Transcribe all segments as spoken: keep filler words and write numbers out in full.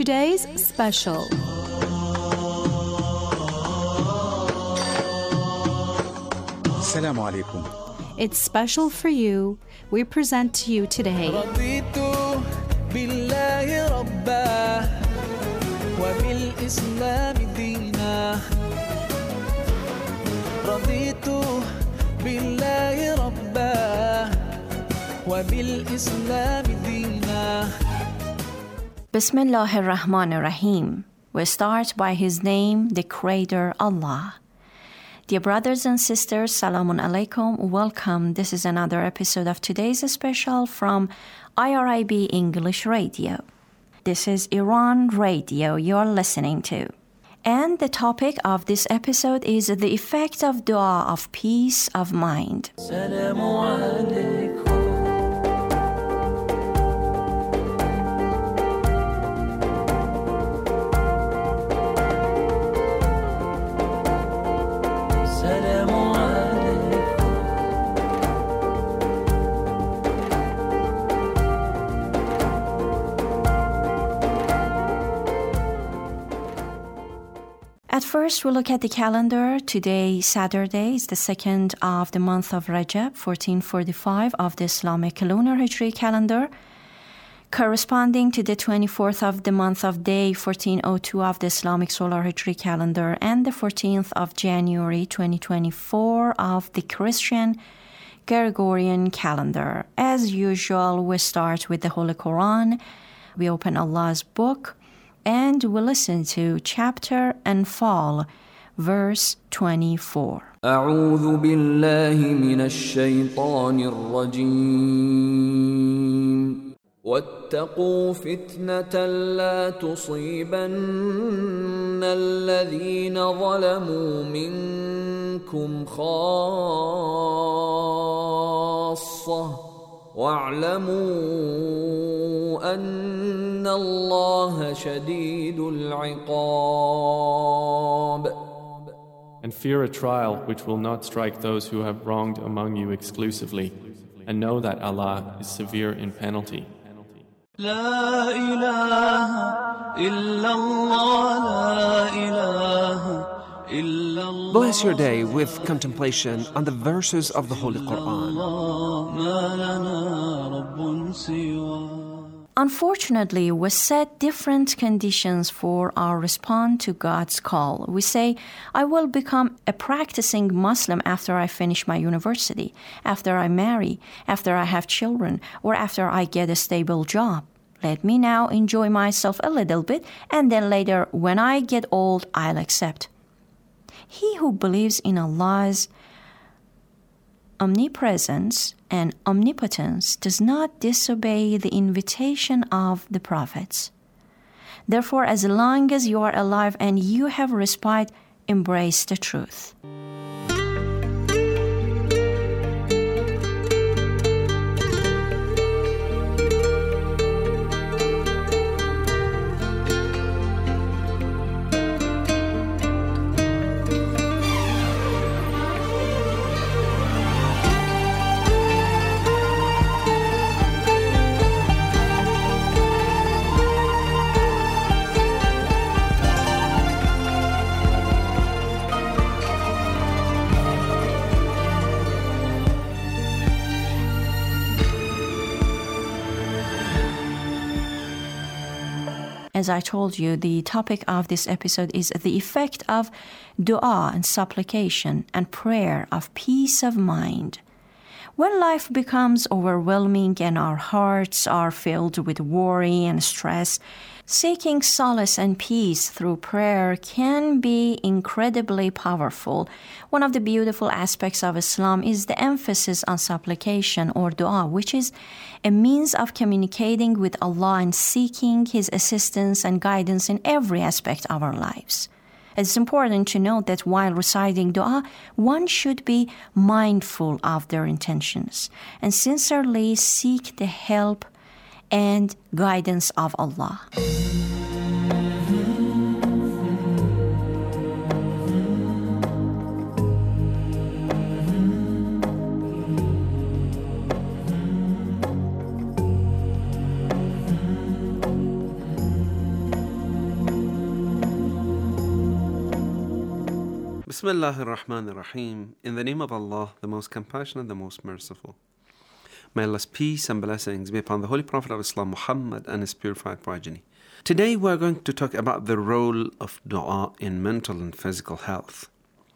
today's special. Assalamu alaikum. It's special for you. We present to you today رضيت بالله ربا وبالإسلام دينا رضيت بالله ربا وبالإسلام دينا. Bismillah ar-Rahman ar-Rahim. We start by His name, the Creator, Allah. Dear brothers and sisters, Salamun Alaikum, welcome. This is another episode of today's special from I R I B English Radio. This is Iran Radio you're listening to. And the topic of this episode is the effect of dua of peace of mind. Salamu alaikum. At first, we look at the calendar. Today, Saturday, is the second of the month of Rajab, fourteen forty-five of the Islamic lunar Hijri calendar, corresponding to the twenty-fourth of the month of Day, fourteen oh two of the Islamic solar Hijri calendar, and the fourteenth of January, twenty twenty-four of the Christian Gregorian calendar. As usual, we start with the Holy Quran. We open Allah's book, and we listen to chapter Anfal, verse twenty-four. أعوذ بالله من الشيطان الرجيم واتقوا فتنة لا تصيبن الذين ظلموا منكم خاصة واعلموا أن الله شديد العقاب. And fear a trial which will not strike those who have wronged among you exclusively, and know that Allah is severe in penalty. لا إله إلا الله لا إله إلا الله. Bless your day with contemplation on the verses of the Holy Quran. ما لنا رب سواه. Unfortunately, we set different conditions for our response to God's call. We say, I will become a practicing Muslim after I finish my university, after I marry, after I have children, or after I get a stable job. Let me now enjoy myself a little bit, and then later, when I get old, I'll accept. He who believes in Allah's omnipresence and omnipotence does not disobey the invitation of the prophets. Therefore, as long as you are alive and you have respite, embrace the truth. As I told you, the topic of this episode is the effect of dua and supplication and prayer of peace of mind. When life becomes overwhelming and our hearts are filled with worry and stress, seeking solace and peace through prayer can be incredibly powerful. One of the beautiful aspects of Islam is the emphasis on supplication or dua, which is a means of communicating with Allah and seeking His assistance and guidance in every aspect of our lives. It's important to note that while reciting dua, one should be mindful of their intentions and sincerely seek the help and guidance of Allah. Bismillah ar-Rahman ar-Rahim. In the name of Allah, the most compassionate, the most merciful. May Allah's peace and blessings be upon the Holy Prophet of Islam, Muhammad, and his purified progeny. Today we're going to talk about the role of dua in mental and physical health.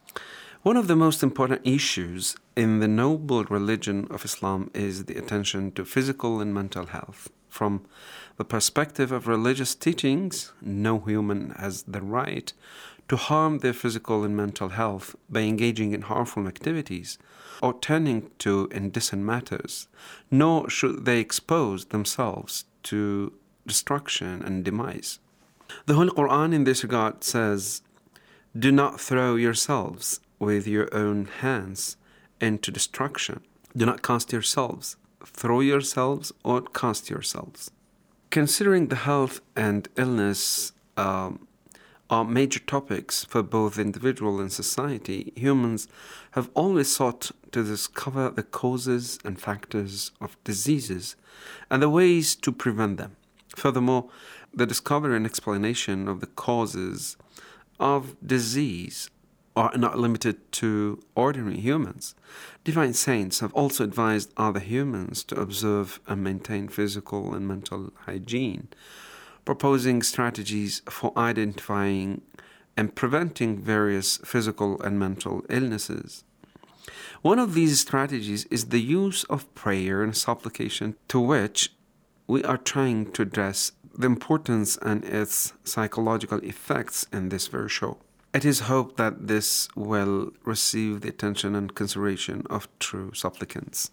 One of the most important issues in the noble religion of Islam is the attention to physical and mental health. From the perspective of religious teachings, no human has the right to harm their physical and mental health by engaging in harmful activities or turning to indecent matters, nor should they expose themselves to destruction and demise. The Holy Quran in this regard says, "Do not throw yourselves with your own hands into destruction. Do not cast yourselves, throw yourselves, or cast yourselves." Considering the health and illness um, are major topics for both individual and society, humans have always sought to discover the causes and factors of diseases and the ways to prevent them. Furthermore, the discovery and explanation of the causes of disease are not limited to ordinary humans. Divine saints have also advised other humans to observe and maintain physical and mental hygiene, proposing strategies for identifying and preventing various physical and mental illnesses. One of these strategies is the use of prayer and supplication, to which we are trying to address the importance and its psychological effects in this very show. It is hoped that this will receive the attention and consideration of true supplicants.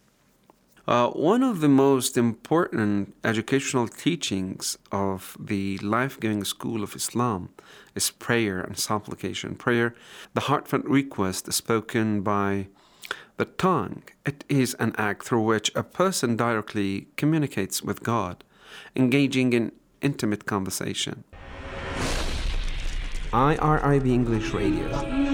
Uh, one of the most important educational teachings of the life-giving school of Islam is prayer and supplication. Prayer, the heartfelt request spoken by the tongue. It is an act through which a person directly communicates with God, engaging in intimate conversation. I R I B English Radio.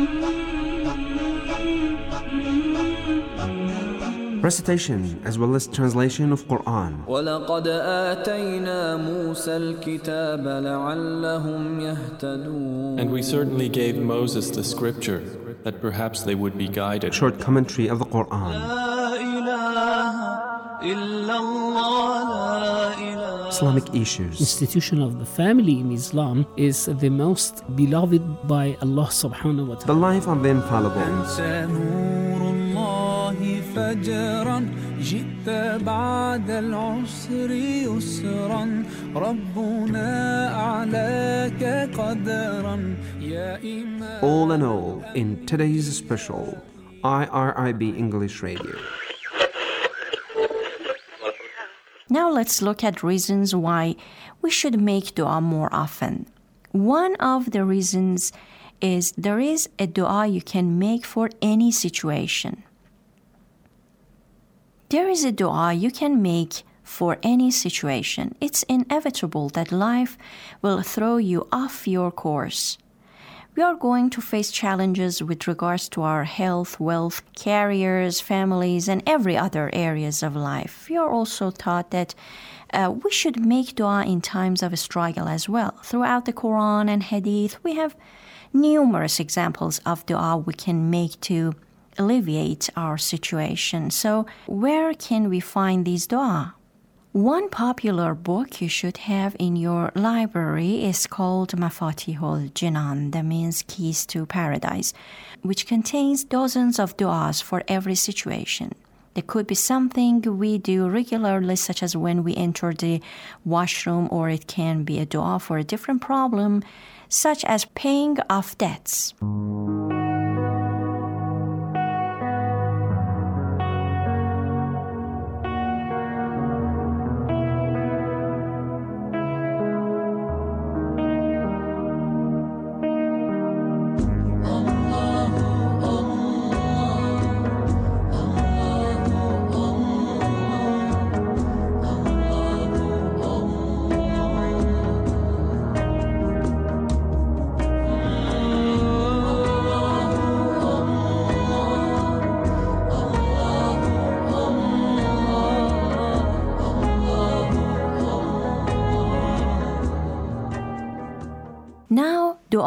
Recitation as well as translation of Quran. وَلَقَدْ آتَيْنَا مُوسَى الْكِتَابَ لَعَلَّهُمْ يَهْتَدُونَ. And we certainly gave Moses the scripture, that perhaps they would be guided. Short commentary of the Quran. لا إله إلا الله لا إله. Islamic issues. Institution of the family in Islam is the most beloved by Allah subhanahu wa The ta'ala. life of the infallible. نور الله فجرا جئت بعد العسر يسرا ربنا أعلاك قدرا يا إمام. All in all, in today's special I R I B English Radio. Now let's look at reasons why we should make dua more often. One of the reasons is there is a dua you can make for any situation. There is a dua you can make for any situation. It's inevitable that life will throw you off your course. We are going to face challenges with regards to our health, wealth, careers, families, and every other areas of life. We are also taught that uh, we should make dua in times of struggle as well. Throughout the Quran and Hadith, we have numerous examples of dua we can make to alleviate our situation. So where can we find these dua? One popular book you should have in your library is called Mafatihul Jinan, that means Keys to Paradise, which contains dozens of du'as for every situation. There could be something we do regularly, such as when we enter the washroom, or it can be a du'a for a different problem, such as paying off debts.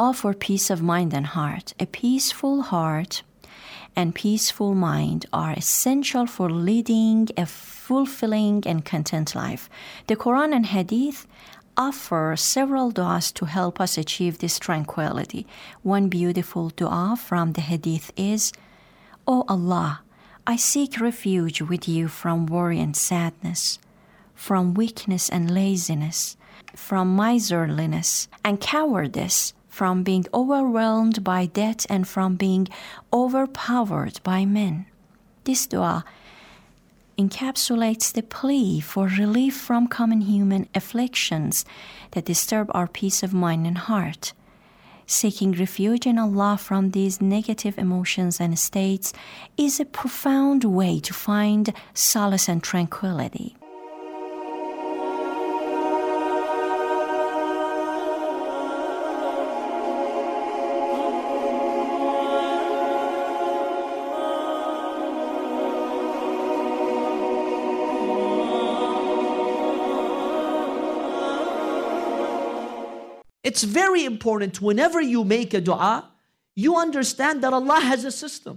dua for peace of mind and heart. A peaceful heart and peaceful mind are essential for leading a fulfilling and content life. The Quran and Hadith offer several du'as to help us achieve this tranquility. One beautiful du'a from the Hadith is, O Allah, I seek refuge with you from worry and sadness, from weakness and laziness, from miserliness and cowardice, from being overwhelmed by debt, and from being overpowered by men. This dua encapsulates the plea for relief from common human afflictions that disturb our peace of mind and heart. Seeking refuge in Allah from these negative emotions and states is a profound way to find solace and tranquility. It's very important whenever you make a dua, you understand that Allah has a system.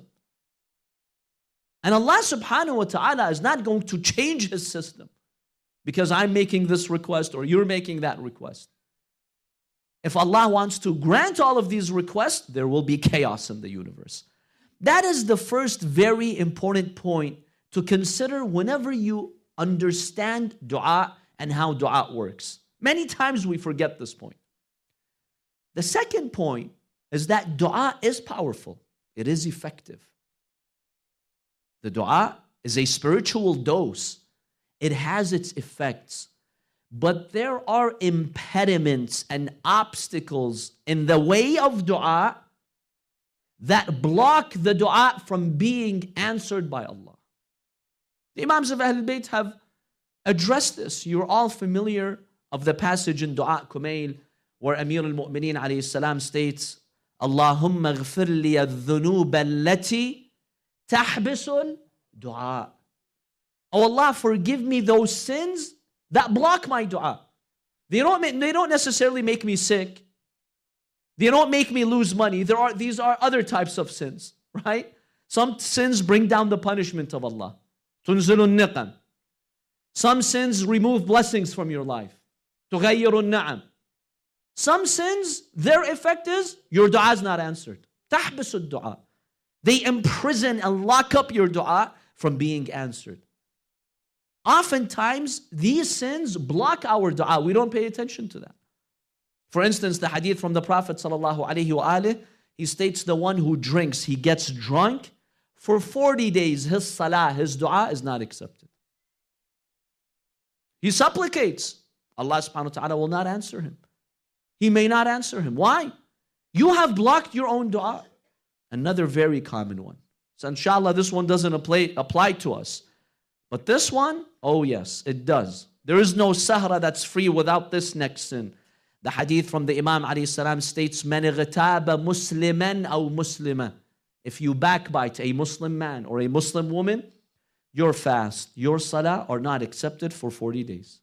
And Allah subhanahu wa ta'ala is not going to change His system because I'm making this request or you're making that request. If Allah wants to grant all of these requests, there will be chaos in the universe. That is the first very important point to consider whenever you understand dua and how dua works. Many times we forget this point. The second point is that dua is powerful. It is effective. The dua is a spiritual dose. It has its effects. But there are impediments and obstacles in the way of dua that block the dua from being answered by Allah. The Imams of Ahlul Bayt have addressed this. You're all familiar of the passage in Dua Kumail where Amir al-Mu'mineen alayhi salam states, Allahumma ghfir li al-dhunub allati tahbisul dua. Oh Allah, forgive me those sins that block my dua. They don't, they don't necessarily make me sick. They don't make me lose money. There are, these are other types of sins, right? Some sins bring down the punishment of Allah. Tunzilun niqam. Some sins remove blessings from your life. Tughayyirun na'am. Some sins, their effect is your dua is not answered. Tahbisud dua. They imprison and lock up your dua from being answered. Oftentimes, these sins block our dua. We don't pay attention to that. For instance, the hadith from the Prophet sallallahu alaihi wasallam, he states the one who drinks, he gets drunk, for forty days, his salah, his dua is not accepted. He supplicates. Allah subhanahu wa ta'ala will not answer him. He may not answer him. Why? You have blocked your own dua. Another very common one. So inshallah, this one doesn't apply, apply to us. But this one, oh yes, it does. There is no sahra that's free without this next sin. The hadith from the Imam alayhi salam states, Man ightaba musliman aw muslima. If you backbite a Muslim man or a Muslim woman, your fast, your salah are not accepted for forty days.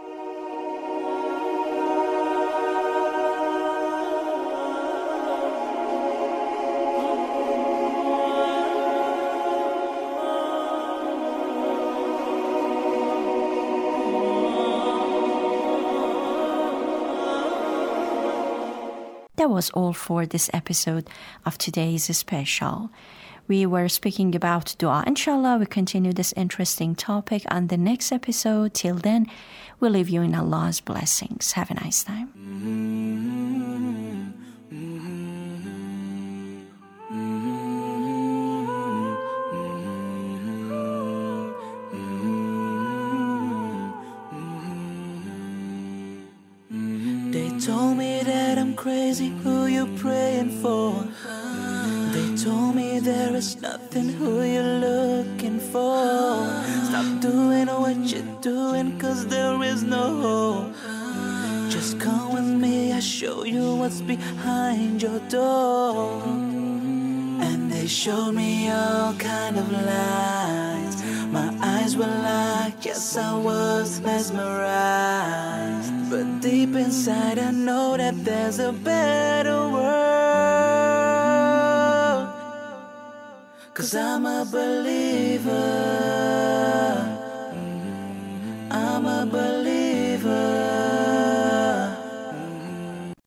That was all for this episode of today's special. We were speaking about dua. Inshallah, we continue this interesting topic on the next episode. Till then, we leave you in Allah's blessings. Have a nice time. Told me that I'm crazy, who you praying for? They told me there is nothing, who you're looking for. Stop doing what you're doing, cause there is no hope. Just come with me, I'll show you what's behind your door. And they showed me all kind of lies. My eyes were locked, yes I was mesmerized. But deep deep inside I know that there's a better world. 'Cause I'm a believer, I'm a